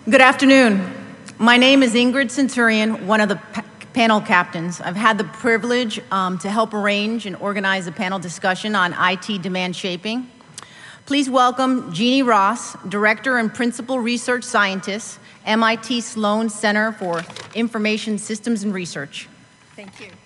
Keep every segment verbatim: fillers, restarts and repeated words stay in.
Good afternoon. My name is Ingrid Centurion, one of the pa panel captains. I've had the privilege um, to help arrange and organize a panel discussion on I T demand shaping. Please welcome Jeannie Ross, Director and Principal Research Scientist, M I T Sloan Center for Information Systems and Research. Thank you.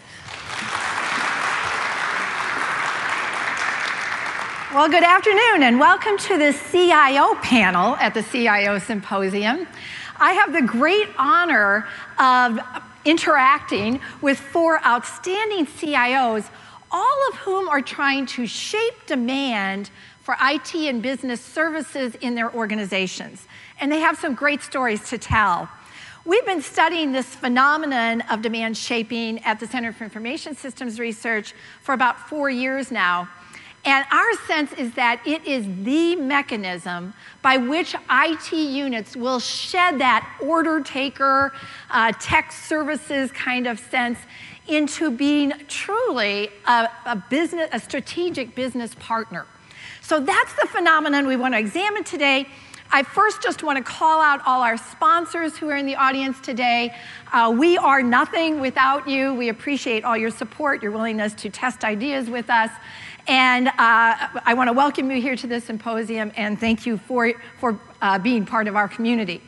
Well, good afternoon, and welcome to the C I O panel at the C I O Symposium. I have the great honor of interacting with four outstanding C I Os, all of whom are trying to shape demand for I T and business services in their organizations. And they have some great stories to tell. We've been studying this phenomenon of demand shaping at the Center for Information Systems Research for about four years now. And our sense is that it is the mechanism by which I T units will shed that order taker, uh, tech services kind of sense into being truly a, a business, a strategic business partner. So that's the phenomenon we want to examine today. I first just want to call out all our sponsors who are in the audience today. Uh, we are nothing without you. We appreciate all your support, your willingness to test ideas with us. And uh, I want to welcome you here to the symposium and thank you for, for uh, being part of our community.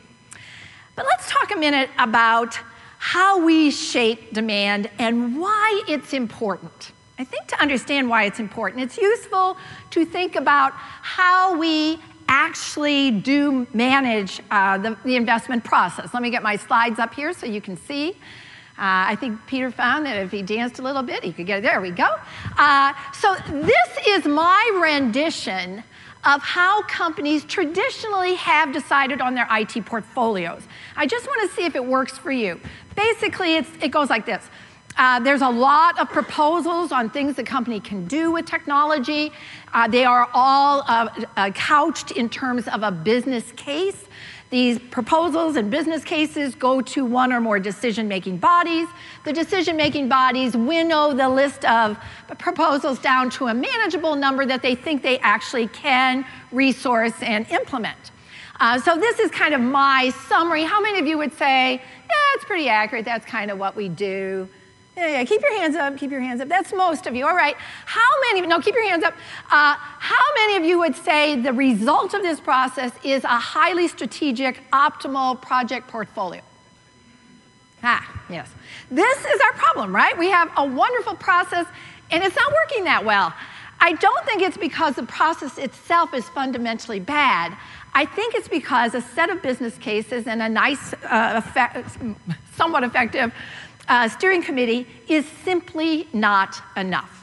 But let's talk a minute about how we shape demand and why it's important. I think to understand why it's important, it's useful to think about how we actually do manage uh, the, the investment process. Let me get my slides up here so you can see. Uh, I think Peter found that if he danced a little bit, he could get it. There we go. Uh, so this is my rendition of how companies traditionally have decided on their I T portfolios. I just want to see if it works for you. Basically, it's, it goes like this. Uh, there's a lot of proposals on things the company can do with technology. Uh, they are all uh, uh, couched in terms of a business case. These proposals and business cases go to one or more decision-making bodies. The decision-making bodies winnow the list of proposals down to a manageable number that they think they actually can resource and implement. Uh, so this is kind of my summary. How many of you would say, yeah, it's pretty accurate, that's kind of what we do? Yeah, yeah, keep your hands up, keep your hands up. That's most of you, all right. How many, no, keep your hands up. Uh, how many of you would say the result of this process is a highly strategic, optimal project portfolio? Ah, yes. This is our problem, right? We have a wonderful process, and it's not working that well. I don't think it's because the process itself is fundamentally bad. I think it's because a set of business cases and a nice, uh, effect, somewhat effective Uh, steering committee is simply not enough.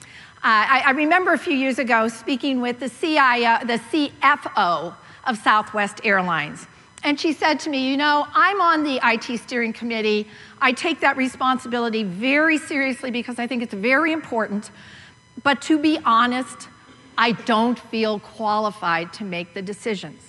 Uh, I, I remember a few years ago speaking with the, C I O, the C F O of Southwest Airlines. And she said to me, you know, I'm on the I T steering committee. I take that responsibility very seriously because I think it's very important. But to be honest, I don't feel qualified to make the decisions.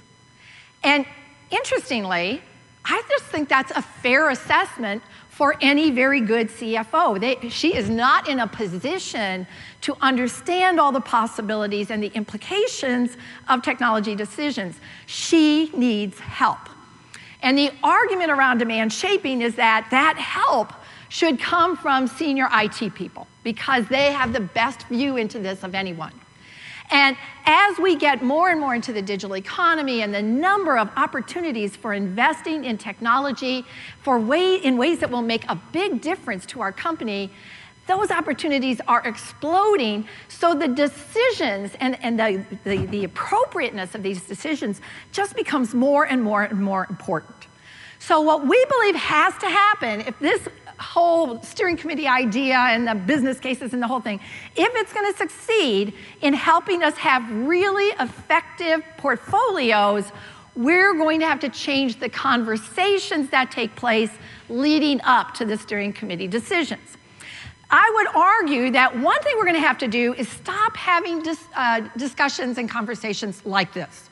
And interestingly, I just think that's a fair assessment for any very good C F O. They, she is not in a position to understand all the possibilities and the implications of technology decisions. She needs help. And the argument around demand shaping is that that help should come from senior I T people because they have the best view into this of anyone. And as we get more and more into the digital economy and the number of opportunities for investing in technology for way, in ways that will make a big difference to our company, those opportunities are exploding. So the decisions and, and the, the, the appropriateness of these decisions just becomes more and more and more important. So what we believe has to happen if this whole steering committee idea and the business cases and the whole thing, if it's going to succeed in helping us have really effective portfolios, we're going to have to change the conversations that take place leading up to the steering committee decisions. I would argue that one thing we're going to have to do is stop having dis, uh, discussions and conversations like this.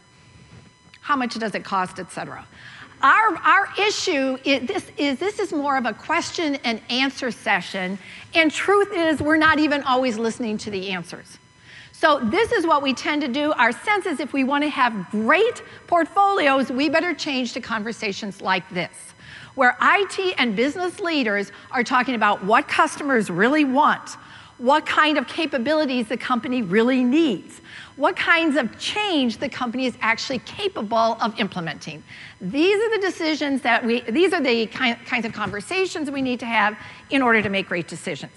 How much does it cost, et cetera. Our, our issue is this, is this is more of a question and answer session, and truth is we're not even always listening to the answers. So this is what we tend to do. Our sense is if we want to have great portfolios, we better change to conversations like this, where I T and business leaders are talking about what customers really want, what kind of capabilities the company really needs, what kinds of change the company is actually capable of implementing. These are the decisions that we, these are the kind, kinds of conversations we need to have in order to make great decisions.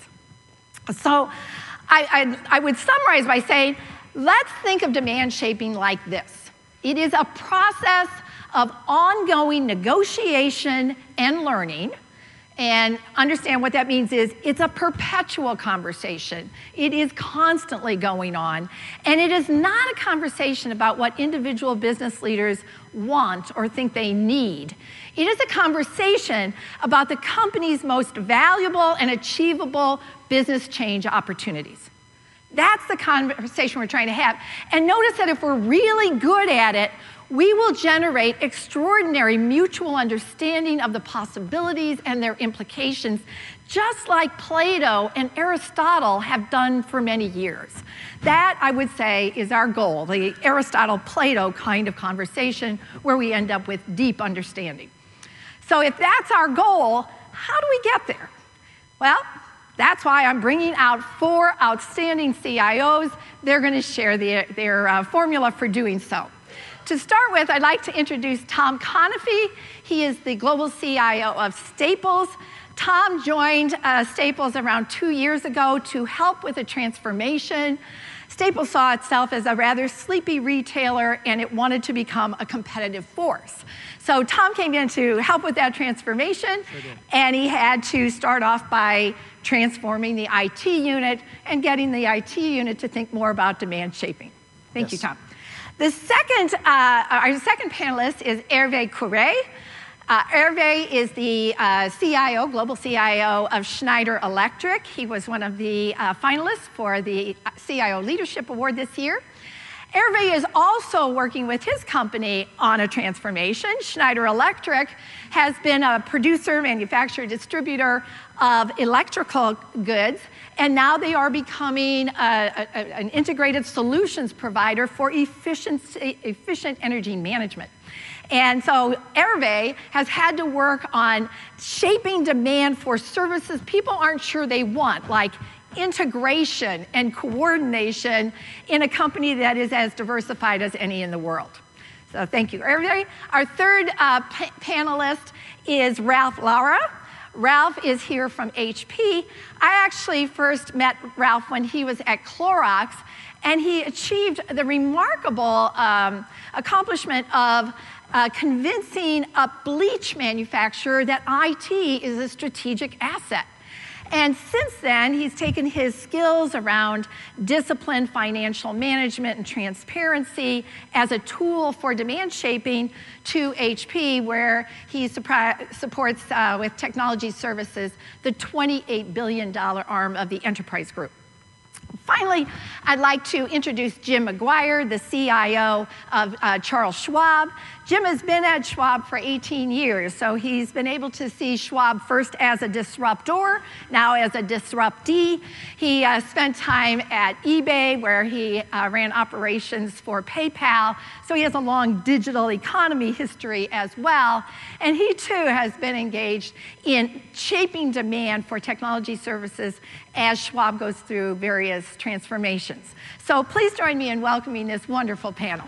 So I, I, I would summarize by saying, let's think of demand shaping like this. It is a process of ongoing negotiation and learning. And understand what that means is it's a perpetual conversation. It is constantly going on. And it is not a conversation about what individual business leaders want or think they need. It is a conversation about the company's most valuable and achievable business change opportunities. That's the conversation we're trying to have. And notice that if we're really good at it, we will generate extraordinary mutual understanding of the possibilities and their implications, just like Plato and Aristotle have done for many years. That, I would say, is our goal, the Aristotle-Plato kind of conversation where we end up with deep understanding. So if that's our goal, how do we get there? Well, that's why I'm bringing out four outstanding C I Os. They're going to share the, their uh, formula for doing so. To start with, I'd like to introduce Tom Conafey. He is the global C I O of Staples. Tom joined uh, Staples around two years ago to help with a transformation. Staples saw itself as a rather sleepy retailer, and it wanted to become a competitive force. So Tom came in to help with that transformation, and he had to start off by transforming the I T unit and getting the I T unit to think more about demand shaping. Thank yes. you, Tom. The second, uh, our second panelist is Hervé Couret. Uh, Hervé is the uh, C I O, global C I O of Schneider Electric. He was one of the uh, finalists for the C I O Leadership Award this year. Hervé is also working with his company on a transformation. Schneider Electric has been a producer, manufacturer, distributor of electrical goods, and now they are becoming a, a, an integrated solutions provider for efficiency, efficient energy management. And so Hervé has had to work on shaping demand for services people aren't sure they want, like integration and coordination in a company that is as diversified as any in the world. So thank you, Hervé. Our third uh, pa panelist is Ralph Lara. Ralph is here from H P. I actually first met Ralph when he was at Clorox, and he achieved the remarkable um, accomplishment of uh, convincing a bleach manufacturer that I T is a strategic asset. And since then, he's taken his skills around disciplined financial management and transparency as a tool for demand shaping to H P, where he supports uh, with technology services the twenty-eight billion dollar arm of the enterprise group. Finally, I'd like to introduce Jim McGuire, the C I O of uh, Charles Schwab. Jim has been at Schwab for eighteen years, so he's been able to see Schwab first as a disruptor, now as a disruptee. He uh, spent time at eBay, where he uh, ran operations for PayPal, so he has a long digital economy history as well. And he, too, has been engaged in shaping demand for technology services as Schwab goes through various transformations. So please join me in welcoming this wonderful panel.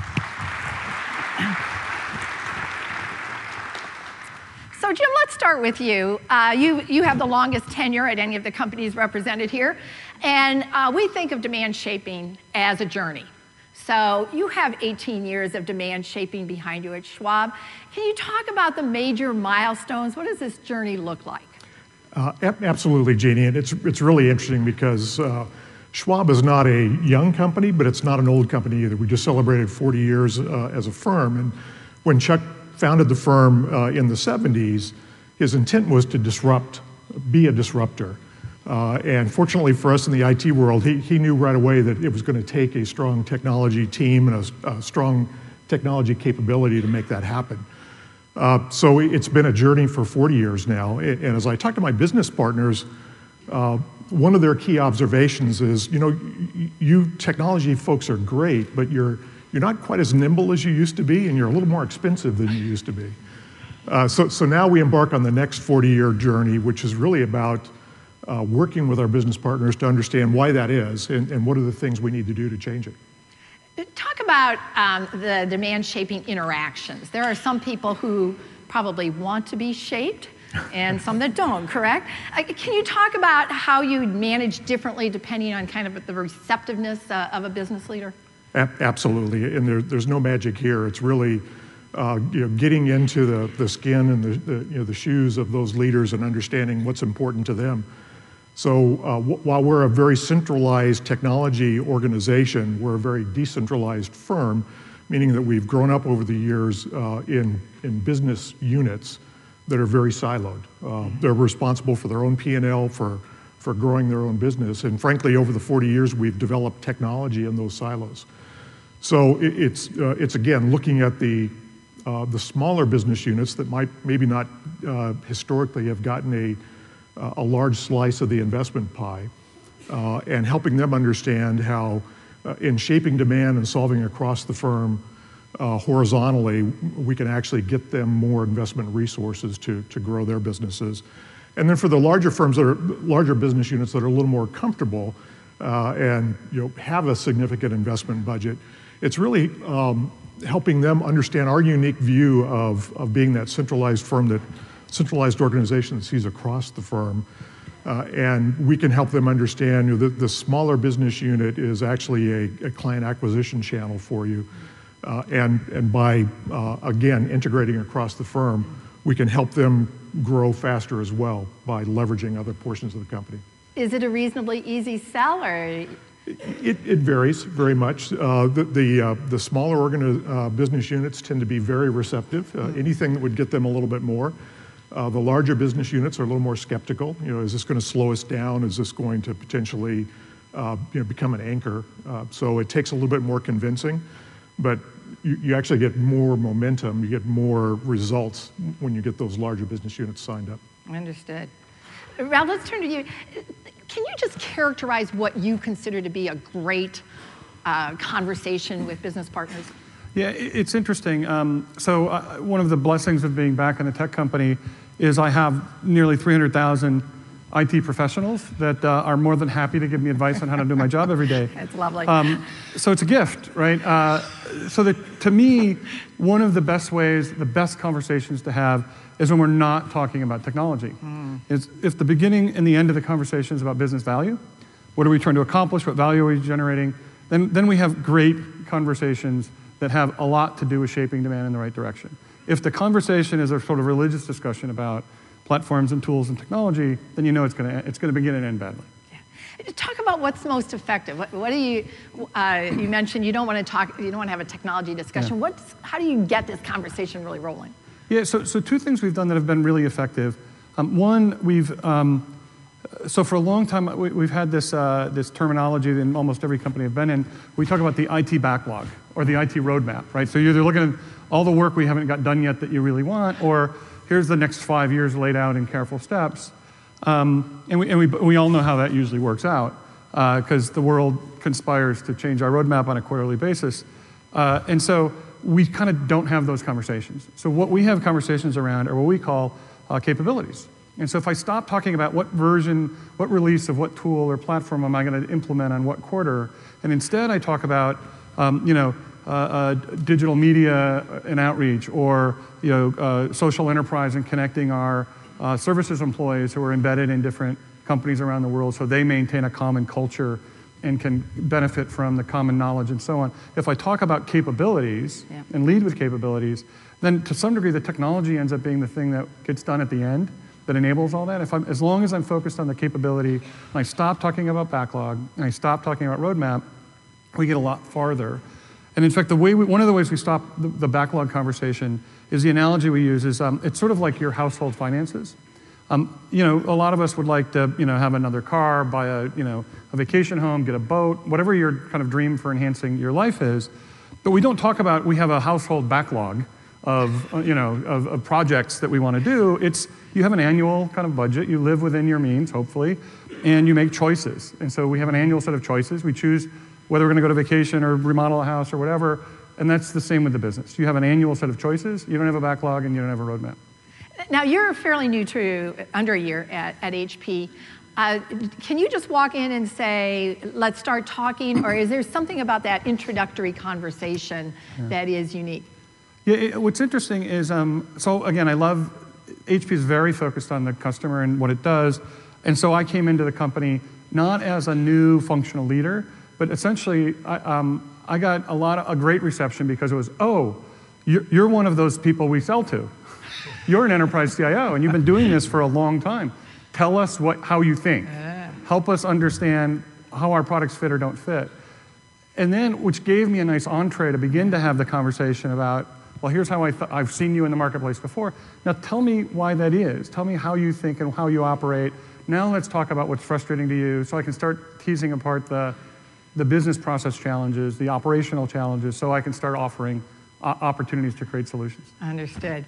So Jim, let's start with you. Uh, you. You have the longest tenure at any of the companies represented here, and uh, we think of demand shaping as a journey. So you have eighteen years of demand shaping behind you at Schwab. Can you talk about the major milestones? What does this journey look like? Uh, absolutely, Jeannie, and it's, it's really interesting because uh, Schwab is not a young company, but it's not an old company either. We just celebrated forty years uh, as a firm, and when Chuck founded the firm uh, in the seventies, his intent was to disrupt, be a disruptor. Uh, and fortunately for us in the I T world, he, he knew right away that it was going to take a strong technology team and a, a strong technology capability to make that happen. Uh, so it's been a journey for forty years now. And as I talk to my business partners, uh, one of their key observations is, you know, y- you technology folks are great, but you're you're not quite as nimble as you used to be, and you're a little more expensive than you used to be. Uh, so, so now we embark on the next forty-year journey, which is really about uh, working with our business partners to understand why that is, and, and what are the things we need to do to change it. Talk about um, the demand shaping interactions. There are some people who probably want to be shaped and some that don't, correct? Uh, can you talk about how you manage differently depending on kind of the receptiveness uh, of a business leader? A- absolutely, and there, there's no magic here. It's really uh, you know, getting into the, the skin and the, the, you know, the shoes of those leaders and understanding what's important to them. So uh, w- while we're a very centralized technology organization, we're a very decentralized firm, meaning that we've grown up over the years uh, in, in business units that are very siloed. Uh, they're responsible for their own P and L, for, for growing their own business. And frankly, over the forty years, we've developed technology in those silos. So it, it's, uh, it's again, looking at the, uh, the smaller business units that might maybe not uh, historically have gotten a a large slice of the investment pie, uh, and helping them understand how uh, in shaping demand and solving across the firm uh, horizontally, we can actually get them more investment resources to, to grow their businesses. And then for the larger firms that are, larger business units that are a little more comfortable uh, and you know, have a significant investment budget, it's really um, helping them understand our unique view of, of being that centralized firm that centralized organization that sees across the firm, uh, and we can help them understand, you know, that the smaller business unit is actually a, a client acquisition channel for you, uh, and and by uh, again integrating across the firm, we can help them grow faster as well by leveraging other portions of the company. Is it a reasonably easy sell, or? It, it varies very much. Uh, the the, uh, the smaller organi- uh, business units tend to be very receptive. Uh, anything that would get them a little bit more. Uh, the larger business units are a little more skeptical. You know, is this going to slow us down? Is this going to potentially, uh, you know, become an anchor? Uh, so it takes a little bit more convincing, but you, you actually get more momentum. You get more results when you get those larger business units signed up. Understood. Ralph, let's turn to you. Can you just characterize what you consider to be a great uh, conversation with business partners? Yeah, it's interesting. Um, so uh, one of the blessings of being back in a tech company is I have nearly three hundred thousand I T professionals that uh, are more than happy to give me advice on how to do my job every day. That's lovely. Um, so it's a gift, right? Uh, so that, to me, one of the best ways, the best conversations to have is when we're not talking about technology. Mm. Is if the beginning and the end of the conversation is about business value, what are we trying to accomplish, what value are we generating, then, then we have great conversations that have a lot to do with shaping demand in the right direction. If the conversation is a sort of religious discussion about platforms and tools and technology, then you know it's going to it's going to begin and end badly. Yeah. Talk about what's most effective. What, what do you? Uh, you mentioned you don't want to talk. You don't want to have a technology discussion. Yeah. What's how do you get this conversation really rolling? Yeah. So so two things we've done that have been really effective. Um, one, we've um, so for a long time we, we've had this uh, this terminology in almost every company I've been in. We talk about the I T backlog or the I T roadmap, right? So you're either looking at all the work we haven't got done yet that you really want, or here's the next five years laid out in careful steps. Um, and we, and we, we all know how that usually works out, because uh, the world conspires to change our roadmap on a quarterly basis. Uh, and so we kind of don't have those conversations. So what we have conversations around are what we call uh, capabilities. And so if I stop talking about what version, what release of what tool or platform am I going to implement on what quarter, and instead I talk about, um, you know, Uh, uh, digital media and outreach, or you know, uh, social enterprise and connecting our uh, services employees who are embedded in different companies around the world, so they maintain a common culture and can benefit from the common knowledge and so on. If I talk about capabilities yeah. and lead with capabilities, then to some degree the technology ends up being the thing that gets done at the end that enables all that. If I'm, as long as I'm focused on the capability, and I stop talking about backlog, and I stop talking about roadmap, we get a lot farther. And in fact, the way we, one of the ways we stop the, the backlog conversation is the analogy we use is um, it's sort of like your household finances. Um, you know, a lot of us would like to, you know, have another car, buy a, you know, a vacation home, get a boat, whatever your kind of dream for enhancing your life is. But we don't talk about we have a household backlog of, uh, you know, of, of projects that we want to do. It's, you have an annual kind of budget, you live within your means, hopefully, and you make choices. And so we have an annual set of choices. We choose whether we're going to go to vacation or remodel a house or whatever, and that's the same with the business. You have an annual set of choices, you don't have a backlog, and you don't have a roadmap. Now, you're fairly new to, under a year at, at H P. Uh, can you just walk in and say, let's start talking, or is there something about that introductory conversation yeah. that is unique? Yeah, it, what's interesting is, um, so again, I love, H P is very focused on the customer and what it does, and so I came into the company not as a new functional leader, but essentially, I, um, I got a lot of, a great reception because it was, oh, you're, you're one of those people we sell to. You're an enterprise C I O, and you've been doing this for a long time. Tell us what, how you think. Uh. Help us understand how our products fit or don't fit. And then, which gave me a nice entree to begin to have the conversation about, well, here's how I th- I've seen you in the marketplace before. Now tell me why that is. Tell me how you think and how you operate. Now let's talk about what's frustrating to you so I can start teasing apart the, the business process challenges, the operational challenges, so I can start offering uh, opportunities to create solutions. Understood.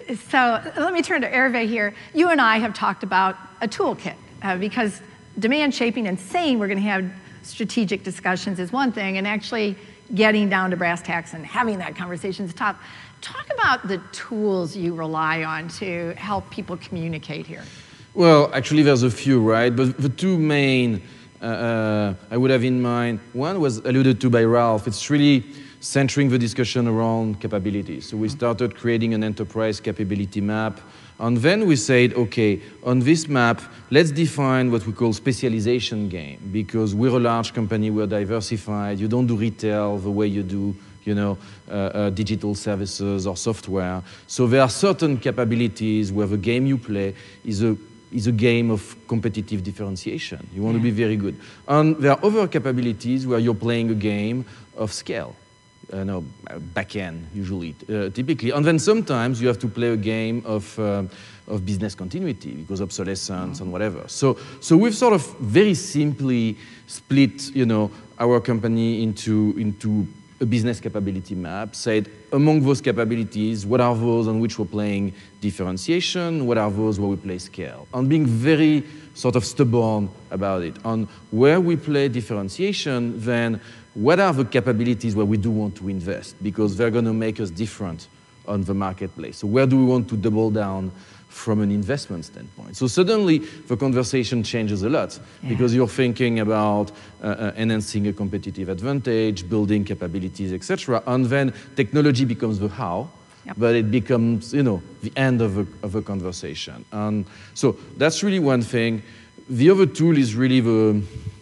So let me turn to Hervé here. You and I have talked about a toolkit uh, because demand shaping and saying we're going to have strategic discussions is one thing, and actually getting down to brass tacks and having that conversation is tough. Talk about the tools you rely on to help people communicate here. Well, actually there's a few, right? But the two main uh, uh, I would have in mind, one was alluded to by Ralph. It's really centering the discussion around capabilities. So we started creating an enterprise capability map, and then we said, okay, on this map, let's define what we call specialization game, because we're a large company, we're diversified, you don't do retail the way you do, you know, uh, uh, digital services or software. So there are certain capabilities where the game you play is a is a game of competitive differentiation. You want yeah. to be very good. And there are other capabilities where you're playing a game of scale. Uh, no, back end, usually, uh, typically. And then sometimes you have to play a game of, uh, of business continuity because obsolescence mm-hmm. and whatever. So, so we've sort of very simply split, you know, our company into, into a business capability map, said among those capabilities, what are those on which we're playing differentiation, what are those where we play scale, and being very sort of stubborn about it. On where we play differentiation, then what are the capabilities where we do want to invest, because they're going to make us different on the marketplace. So where do we want to double down from an investment standpoint? So suddenly the conversation changes a lot yeah. because you're thinking about uh, uh, enhancing a competitive advantage, building capabilities, et cetera. And then technology becomes the how, yep. but it becomes, you know, the end of a, of a conversation. And so that's really one thing. The other tool is really the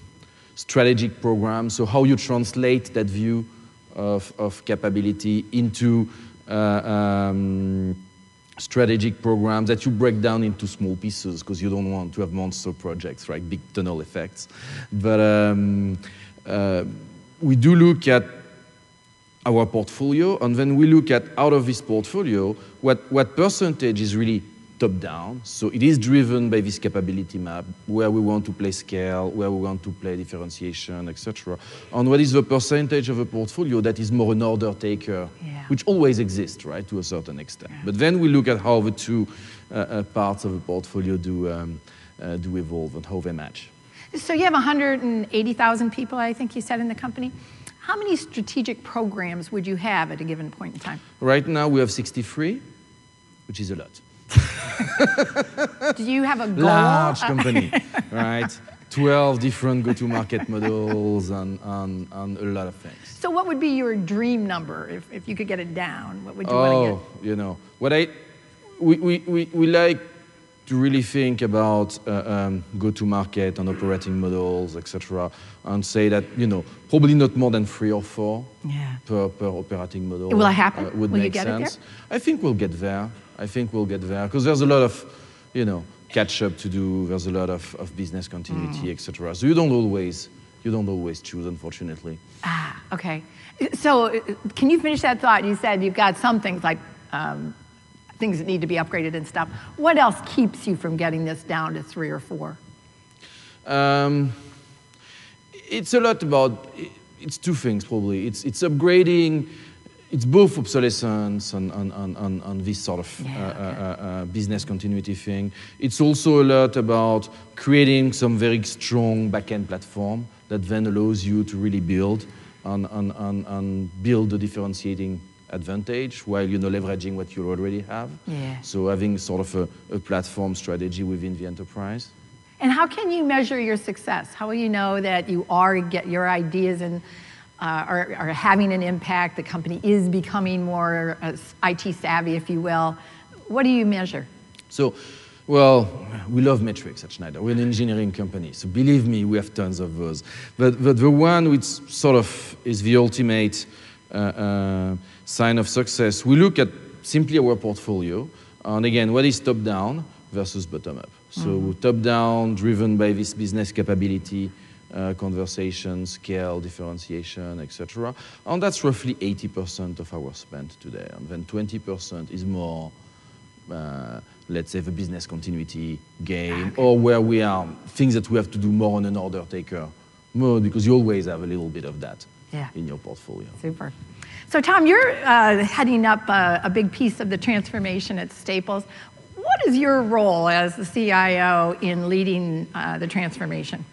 strategic program. So how you translate that view of, of capability into uh, um, strategic programs that you break down into small pieces because you don't want to have monster projects, right? Big tunnel effects. But um, uh, we do look at our portfolio, and then we look at out of this portfolio, what, what percentage is really top down. So it is driven by this capability map, where we want to play scale, where we want to play differentiation, et cetera. And what is the percentage of a portfolio that is more an order taker, yeah. which always exists, right, to a certain extent. Yeah. But then we look at how the two uh, uh, parts of a portfolio do, um, uh, do evolve and how they match. So you have one hundred eighty thousand people, I think you said, in the company. How many strategic programs would you have at a given point in time? Right now we have sixty-three, which is a lot. Do you have a goal? Large company, right? twelve different go-to-market models and, and, and a lot of things. So what would be your dream number if, if you could get it down? What would you oh, want to get? You know, what I, we, we, we, we like to really think about uh, um, go-to-market and operating models, et cetera, and say that, you know, probably not more than three or four yeah. per, per operating model. Will it happen? Uh, would Will make you get sense. it there? I think we'll get there. I think we'll get there because there's a lot of, you know, catch up to do. There's a lot of, of business continuity, mm. et cetera. So you don't always, you don't always choose, unfortunately. Ah, okay. So can you finish that thought? You said you've got some things like um, things that need to be upgraded and stuff. What else keeps you from getting this down to three or four? Um, it's a lot about. It's two things probably. It's it's upgrading. it's both obsolescence and, and, and, and, and this sort of Yeah, uh, okay. uh, uh, business continuity thing. It's also a lot about creating some very strong back-end platform that then allows you to really build and, and, and, and build the differentiating advantage while you know leveraging what you already have. Yeah. So having sort of a, a platform strategy within the enterprise. And how can you measure your success? How will you know that you are get your ideas and uh, are, are having an impact? The company is becoming more uh, I T savvy, if you will. What do you measure? So, well, we love metrics at Schneider. We're an engineering company, so believe me, we have tons of those. But, but the one which sort of is the ultimate uh, uh, sign of success, we look at simply our portfolio, and again, what is top-down versus bottom-up. So mm-hmm. top-down, driven by this business capability, uh, conversation, scale, differentiation, et cetera. And that's roughly eighty percent of our spend today. And then twenty percent is more, uh, let's say, the business continuity game, okay. or where we are, things that we have to do more on an order taker mode, because you always have a little bit of that yeah. in your portfolio. Super. So Tom, you're uh, heading up a, a big piece of the transformation at Staples. What is your role as the C I O in leading uh, the transformation?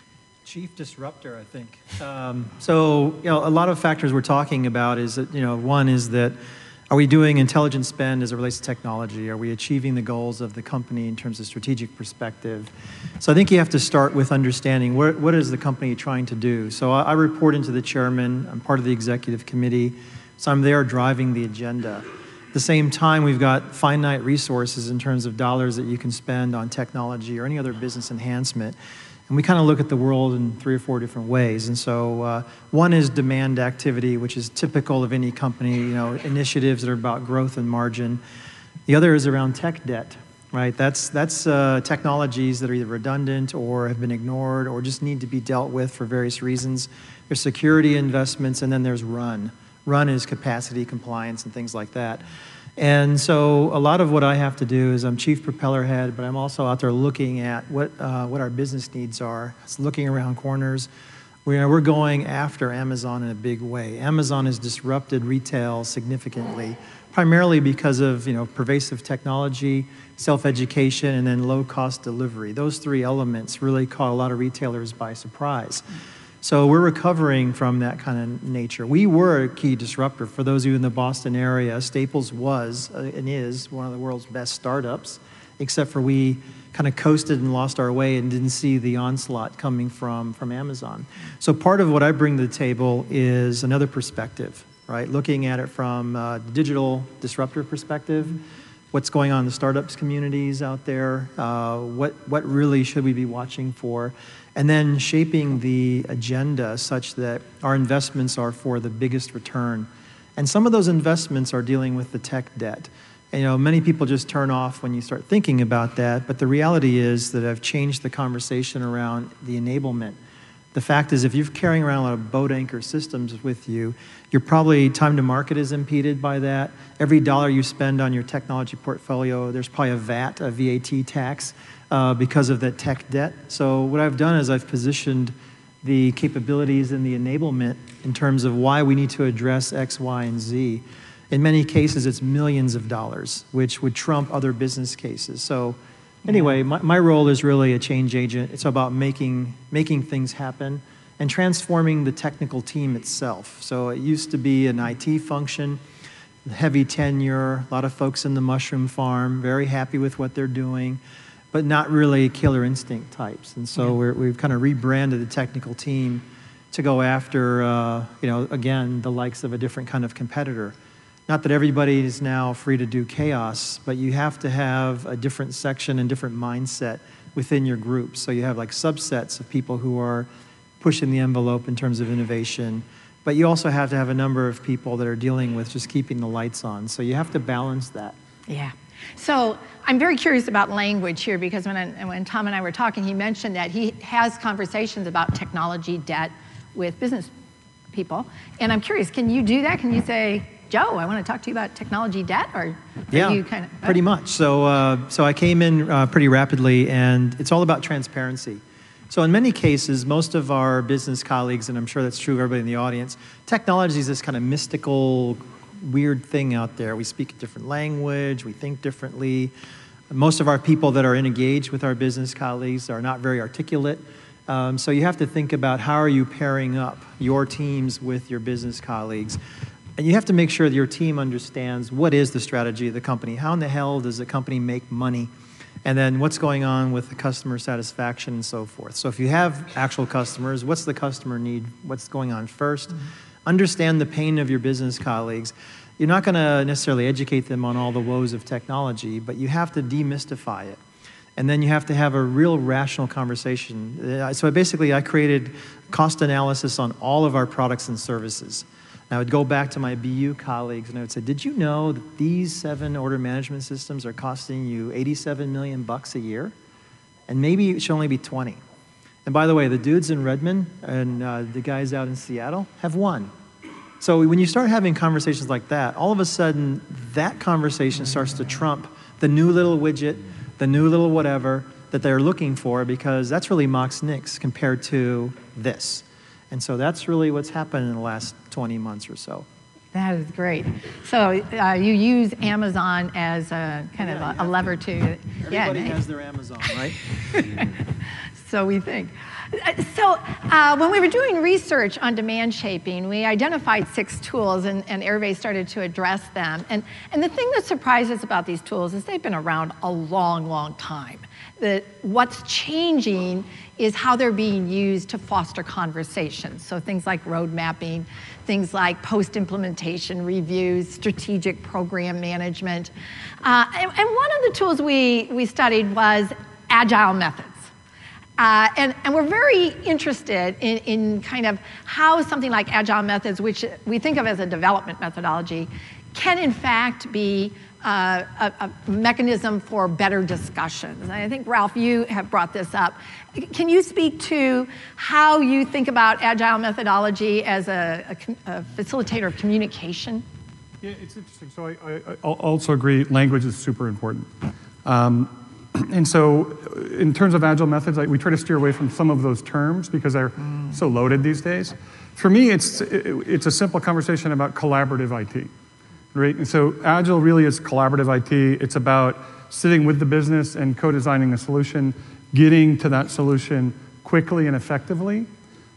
Chief disruptor, I think. Um, so, you know, a lot of factors we're talking about is that, you know, one is that are we doing intelligent spend as it relates to technology? Are we achieving the goals of the company in terms of strategic perspective? So I think you have to start with understanding what, what is the company trying to do. So I, I report into the chairman. I'm part of the executive committee. So I'm there driving the agenda. At the same time, we've got finite resources in terms of dollars that you can spend on technology or any other business enhancement. And we kind of look at the world in three or four different ways. And so uh, one is demand activity, which is typical of any company, you know, initiatives that are about growth and margin. The other is around tech debt, right? That's, that's uh, technologies that are either redundant or have been ignored or just need to be dealt with for various reasons. There's security investments, and then there's run. Run is capacity, compliance, and things like that. And so a lot of what I have to do is I'm chief propeller head, but I'm also out there looking at what uh, what our business needs are. It's looking around corners. We're, we're going after Amazon in a big way. Amazon has disrupted retail significantly, primarily because of, you know, pervasive technology, self-education, and then low-cost delivery. Those three elements really caught a lot of retailers by surprise. So we're recovering from that kind of nature. We were a key disruptor. For those of you in the Boston area, Staples was uh, and is one of the world's best startups, except for we kind of coasted and lost our way and didn't see the onslaught coming from, from Amazon. So part of what I bring to the table is another perspective, right? Looking at it from a digital disruptor perspective, what's going on in the startups communities out there, uh, what, what really should we be watching for, and then shaping the agenda such that our investments are for the biggest return. And some of those investments are dealing with the tech debt. And, you know, many people just turn off when you start thinking about that, but the reality is that I've changed the conversation around the enablement. The fact is, if you're carrying around a lot of boat anchor systems with you, you're probably, time to market is impeded by that. Every dollar you spend on your technology portfolio, there's probably a V A T, a V A T tax, uh, because of that tech debt. So what I've done is I've positioned the capabilities and the enablement in terms of why we need to address X, Y, and Z. In many cases, it's millions of dollars, which would trump other business cases. So anyway, my, my role is really a change agent. It's about making, making things happen and transforming the technical team itself. So it used to be an I T function, heavy tenure, a lot of folks in the mushroom farm, very happy with what they're doing, but not really killer instinct types. And so yeah. we're, we've kind of rebranded the technical team to go after, uh, you know, again, the likes of a different kind of competitor. Not that everybody is now free to do chaos, but you have to have a different section and different mindset within your group. So you have like subsets of people who are pushing the envelope in terms of innovation, but you also have to have a number of people that are dealing with just keeping the lights on. So you have to balance that. Yeah. So I'm very curious about language here, because when, I, when Tom and I were talking, he mentioned that he has conversations about technology debt with business people. And I'm curious, can you do that? Can you say, Joe, I want to talk to you about technology debt, or yeah, you kind of, uh, pretty much. So, uh, so I came in uh, pretty rapidly, and it's all about transparency. So in many cases, most of our business colleagues, and I'm sure that's true of everybody in the audience, technology is this kind of mystical weird thing out there. We speak a different language, we think differently. Most of our people that are engaged with our business colleagues are not very articulate. Um, so you have to think about how are you pairing up your teams with your business colleagues. And you have to make sure that your team understands what is the strategy of the company. How in the hell does the company make money? And then what's going on with the customer satisfaction and so forth. So if you have actual customers, what's the customer need? What's going on first? Mm-hmm. Understand the pain of your business colleagues. You're not going to necessarily educate them on all the woes of technology, but you have to demystify it. And then you have to have a real rational conversation. So basically, I created cost analysis on all of our products and services. And I would go back to my B U colleagues and I would say, did you know that these seven order management systems are costing you eighty-seven million bucks a year? And maybe it should only be twenty. And by the way, the dudes in Redmond and uh, the guys out in Seattle have one. So when you start having conversations like that, all of a sudden that conversation starts to trump the new little widget, the new little whatever that they're looking for, because that's really Mox Nix compared to this. And so that's really what's happened in the last twenty months or so. That is great. So uh, you use Amazon as a kind yeah, of a, a lever to... Everybody yeah, has their Amazon, right? So we think. So uh, when we were doing research on demand shaping, we identified six tools, and, and Hervé started to address them. And, and the thing that surprises about these tools is they've been around a long, long time. That what's changing is how they're being used to foster conversations. So things like road mapping, things like post-implementation reviews, strategic program management. Uh, and, and one of the tools we, we studied was agile methods. Uh, and, and we're very interested in, in kind of how something like agile methods, which we think of as a development methodology, can in fact be uh, a, a mechanism for better discussions. And I think, Ralph, you have brought this up. Can you speak to how you think about agile methodology as a, a, a facilitator of communication? Yeah, it's interesting. So I, I, I also agree language is super important. Um, And so in terms of agile methods, like, we try to steer away from some of those terms because they're mm. so loaded these days. For me, it's, it, it's a simple conversation about collaborative I T, right? And so agile really is collaborative I T. It's about sitting with the business and co-designing a solution, getting to that solution quickly and effectively.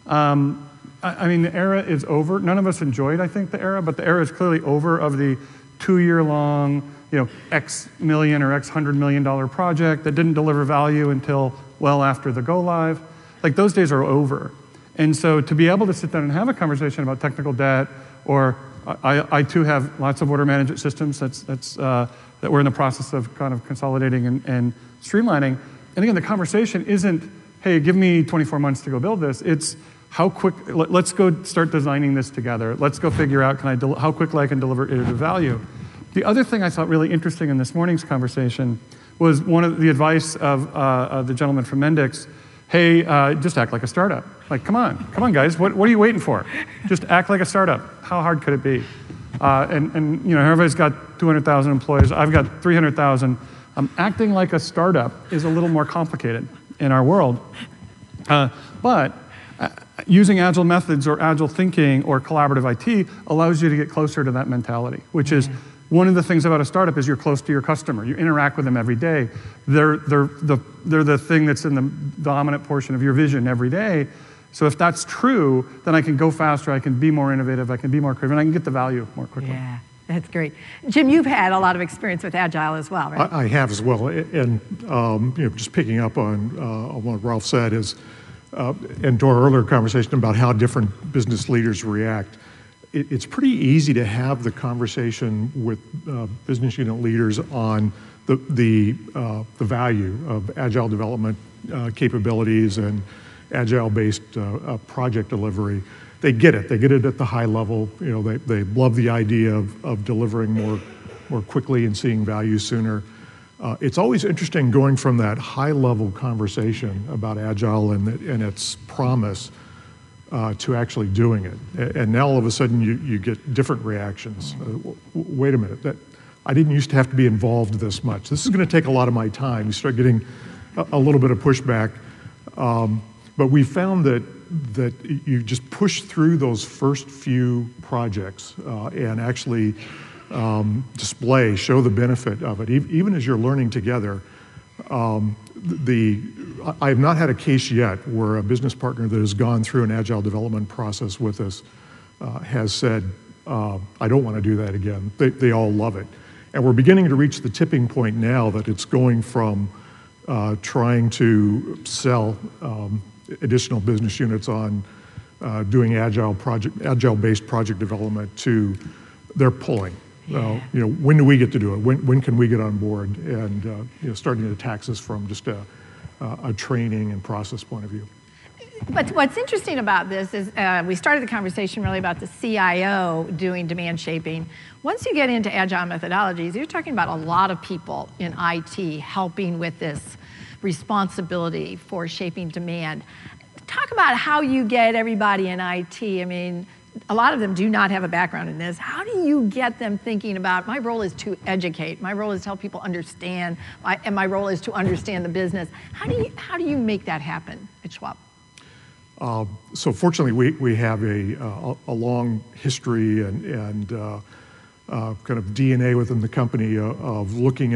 Um, I, I mean, the era is over. None of us enjoyed, I think, the era, but the era is clearly over of the two-year-long, you know, X million or X hundred million dollar project that didn't deliver value until well after the go live. Like, those days are over. And so to be able to sit down and have a conversation about technical debt, or I, I too have lots of order management systems that's, that's, uh, that we're in the process of kind of consolidating and, and streamlining. And again, the conversation isn't, hey, give me twenty-four months to go build this. It's how quick, let, let's go start designing this together. Let's go figure out can I del- how quickly I can deliver iterative value. The other thing I thought really interesting in this morning's conversation was one of the advice of, uh, of the gentleman from Mendix. Hey, uh, just act like a startup. Like, come on, come on, guys. What, what are you waiting for? Just act like a startup. How hard could it be? Uh, and, and you know, everybody's got two hundred thousand employees. I've got three hundred thousand. Um, acting like a startup is a little more complicated in our world. Uh, but uh, using agile methods or agile thinking or collaborative I T allows you to get closer to that mentality, which is, one of the things about a startup is you're close to your customer. You interact with them every day. They're, they're, the, they're the thing that's in the dominant portion of your vision every day. So if that's true, then I can go faster, I can be more innovative, I can be more creative, and I can get the value more quickly. Yeah, that's great. Jim, you've had a lot of experience with Agile as well, right? I, I have as well. And um, you know, just picking up on, uh, on what Ralph said is, uh, and to our earlier conversation about how different business leaders react, it's pretty easy to have the conversation with uh, business unit leaders on the the, uh, the value of agile development uh, capabilities and agile-based uh, uh, project delivery. They get it. They get it at the high level. You know, they they love the idea of of delivering more more quickly and seeing value sooner. Uh, it's always interesting going from that high-level conversation about agile and and its promise Uh, to actually doing it. And now all of a sudden you, you get different reactions. Uh, w- wait a minute, that, I didn't used to have to be involved this much. This is going to take a lot of my time. You start getting a, a little bit of pushback. Um, but we found that that you just push through those first few projects uh, and actually um, display, show the benefit of it, e- even as you're learning together. Um, the I have not had a case yet where a business partner that has gone through an agile development process with us uh, has said, uh, I don't want to do that again. They, they all love it. And we're beginning to reach the tipping point now that it's going from uh, trying to sell um, additional business units on uh, doing agile project, agile-based project development to they're pulling. Uh, you know, when do we get to do it? When, when can we get on board? And uh, you know, starting to tax us from just a, a training and process point of view. But what's interesting about this is uh, we started the conversation really about the C I O doing demand shaping. Once you get into agile methodologies, you're talking about a lot of people in I T helping with this responsibility for shaping demand. Talk about how you get everybody in I T. I mean, a lot of them do not have a background in this. How do you get them thinking about, my role is to educate, my role is to help people understand, my, and my role is to understand the business. How do you, how do you make that happen at Schwab? Uh, so fortunately, we, we have a, uh, a long history and, and uh, uh, kind of D N A within the company uh, of looking